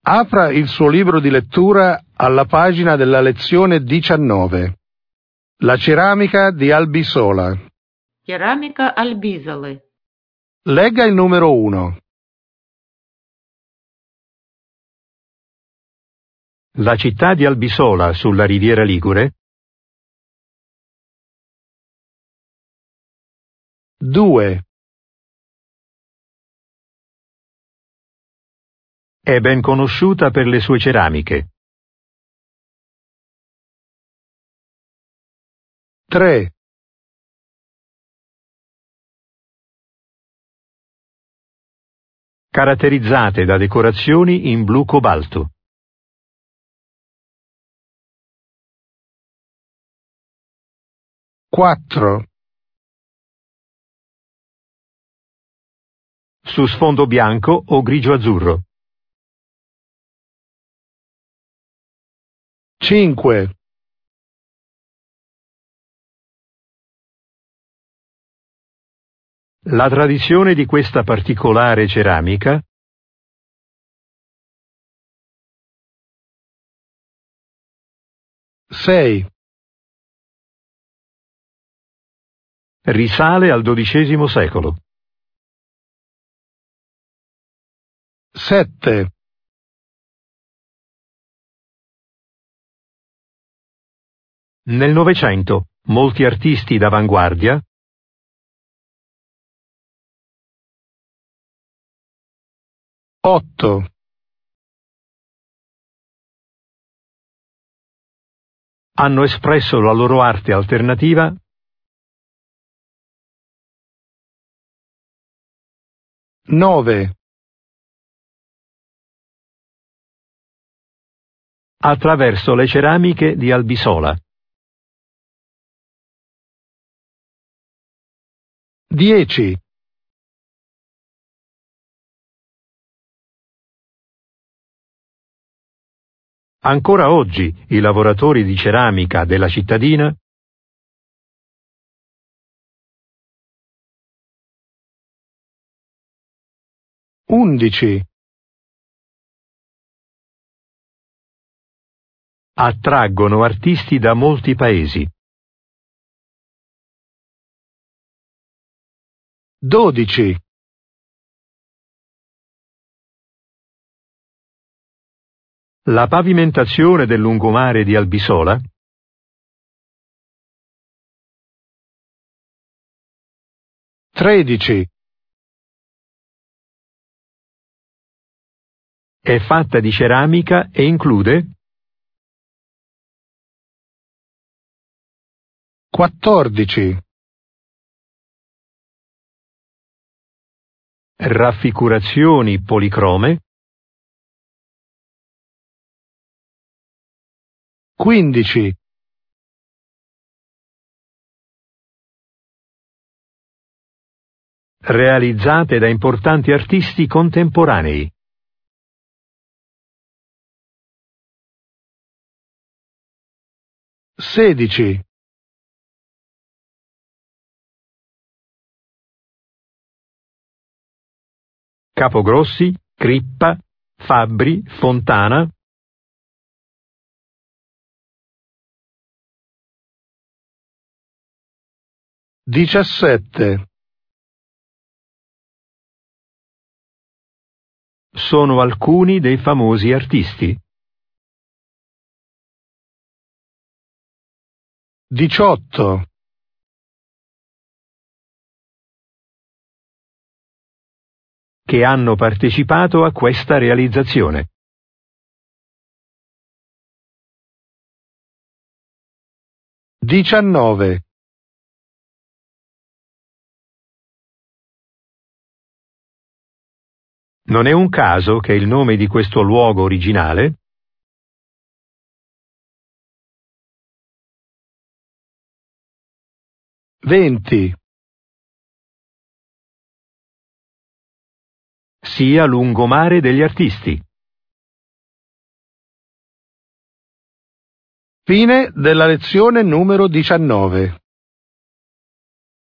Apra il suo libro di lettura alla pagina della lezione 19. La ceramica di Albisola. Кераміка Альбізали. Legga il numero 1. La città di Albisola, sulla riviera Ligure, 2. è ben conosciuta per le sue ceramiche. 3. Caratterizzate da decorazioni in blu cobalto. 4. Su sfondo bianco o grigio-azzurro. 5. La tradizione di questa particolare ceramica Sei. risale al XII secolo. 7. Nel Novecento, molti artisti d'avanguardia 8. hanno espresso la loro arte alternativa 9. attraverso le ceramiche di Albisola. 10. Ancora oggi i lavoratori di ceramica della cittadina 11. attraggono artisti da molti paesi. 12. La pavimentazione del lungomare di Albisola 13. è fatta di ceramica e include 14. raffigurazioni policrome 15. realizzate da importanti artisti contemporanei. 16. Capogrossi, Crippa, Fabbri, Fontana 17. sono alcuni dei famosi artisti. 18. che hanno partecipato a questa realizzazione. 19. Non è un caso che il nome di questo luogo originale Venti. sia lungomare degli artisti. Fine della lezione numero 19.